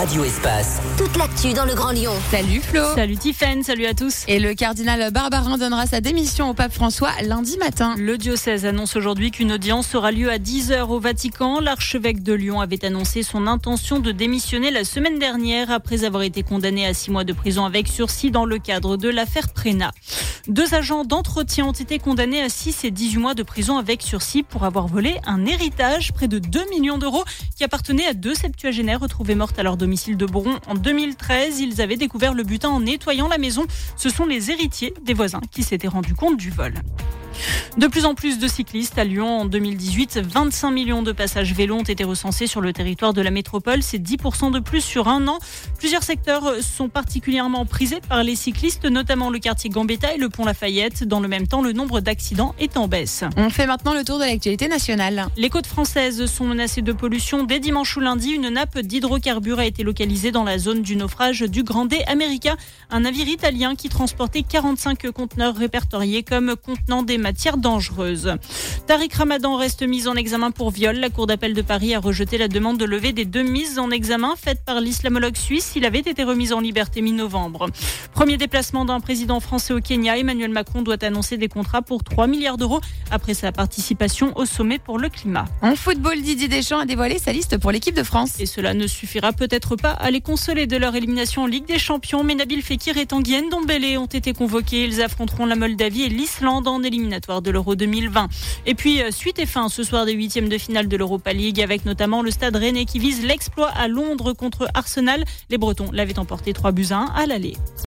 Radio Espace. Toute l'actu dans le Grand Lyon. Salut Flo. Salut Tiffaine, salut à tous. Et le cardinal Barbarin donnera sa démission au pape François lundi matin. Le diocèse annonce aujourd'hui qu'une audience aura lieu à 10h au Vatican. L'archevêque de Lyon avait annoncé son intention de démissionner la semaine dernière après avoir été condamné à 6 mois de prison avec sursis dans le cadre de l'affaire Prénat. 2 agents d'entretien ont été condamnés à 6 et 18 mois de prison avec sursis pour avoir volé un héritage, près de 2 millions d'euros, qui appartenait à 2 septuagénaires retrouvés mortes à leur domicile de Boron en 2013. Ils avaient découvert le butin en nettoyant la maison. Ce sont les héritiers des voisins qui s'étaient rendus compte du vol. De plus en plus de cyclistes à Lyon. En 2018, 25 millions de passages vélos ont été recensés sur le territoire de la métropole. C'est 10% de plus sur un an. Plusieurs secteurs sont particulièrement prisés par les cyclistes, notamment le quartier Gambetta et le pont Lafayette. Dans le même temps, le nombre d'accidents est en baisse. On fait maintenant le tour de l'actualité nationale. Les côtes françaises sont menacées de pollution. Dès dimanche ou lundi, une nappe d'hydrocarbures a été localisée dans la zone du naufrage du Grande America, un navire italien qui transportait 45 conteneurs répertoriés comme contenant des matières dangereuses. Tariq Ramadan reste mis en examen pour viol. La Cour d'appel de Paris a rejeté la demande de levée des 2 mises en examen faites par l'islamologue suisse. Il avait été remis en liberté mi-novembre. Premier déplacement d'un président français au Kenya. Emmanuel Macron doit annoncer des contrats pour 3 milliards d'euros après sa participation au sommet pour le climat. En football, Didier Deschamps a dévoilé sa liste pour l'équipe de France. Et cela ne suffira peut-être pas à les consoler de leur élimination en Ligue des Champions. Mais Nabil Fekir et Tanguy Ndombele ont été convoqués. Ils affronteront la Moldavie et l'Islande en éliminatoire de l'Euro 2020. Et puis, suite et fin ce soir des 8e de finale de l'Europa League avec notamment le Stade Rennais qui vise l'exploit à Londres contre Arsenal. Les Bretons l'avaient emporté 3-1 à l'aller.